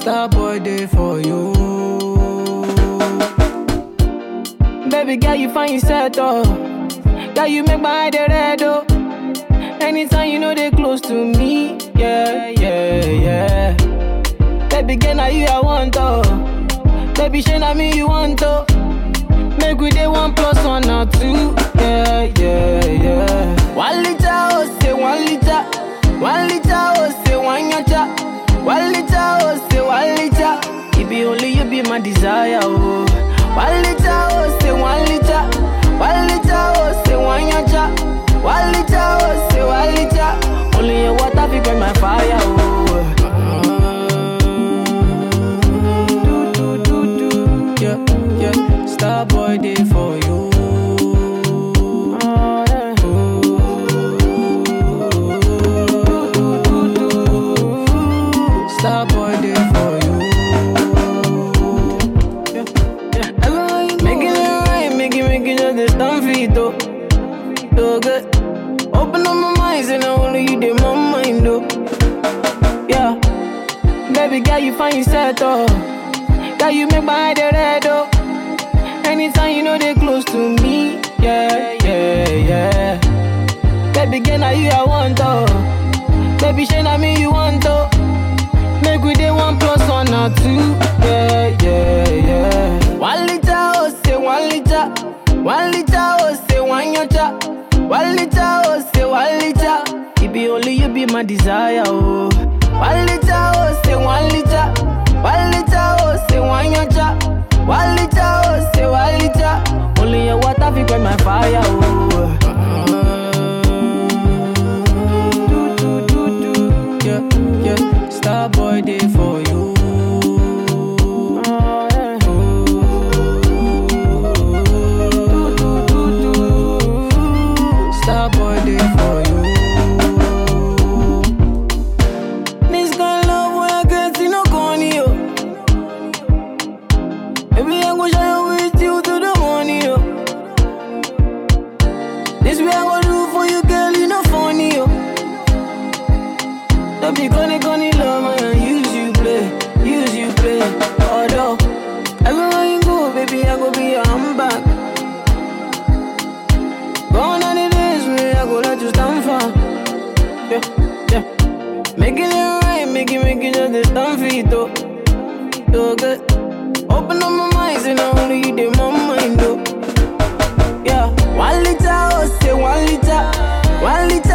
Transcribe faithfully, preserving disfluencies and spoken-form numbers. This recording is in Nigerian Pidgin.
Star boy day for you. Baby girl, you find yourself oh. Girl, you make my eye red oh. Anytime you know they close to me, yeah, yeah, yeah. Baby girl, now you I want oh. Baby, shey na me you want to. Make we day one plus one or two. Yeah, yeah, yeah. One liter, oh, say one liter. One liter, oh, say one yacha. One liter, oh, say one liter. It be only you be my desire, oh. One liter, oh, say one liter. One liter, oh, say one yacha. One liter, oh, say one liter. Only your water fi burn my fire, oh. Star boy day for you. Oh, yeah. Star boy day for you. Yeah, yeah. Everyone you making it right, making, making just this stand for it, though. So good. Open up my mind, and only you did my mind, though. Yeah. Baby girl, you find yourself, though. Girl, you make my eye red, though. Anytime you know they close to me, yeah, yeah, yeah. Baby girl, now you I want to. Baby, shey na me you want to. Make we day one plus one or two, yeah, yeah, yeah. One liter, oh, say one liter. One liter, oh, say one yacha. One liter, oh, say one liter. It be only you be my desire, oh. One liter, oh, say one liter. One liter, oh, say one yacha. One liter, oh, say one liter. Only your water fi burn my fire, oh. Do, do, do, do. Yeah, yeah. Star boy day for you. Oh, yeah. Do, do, do, do. Star boy day for you. This kind of love when I get see no corny, yo. Baby, I'm gonna shine with you to the morning, yo. This way I'm gonna do for you, girl, you know funny, yo. Don't be gonna, gonna love, man, use you play, use you play. Although, everywhere you go, baby, I go be your handbag. Gone are the days where I go let you stand for. Yeah, yeah. Making it right, making, making just the stand for it, though. So good. Open up my mind, and only you did my mind, though. Yeah, one liter, oh, say one liter. One liter.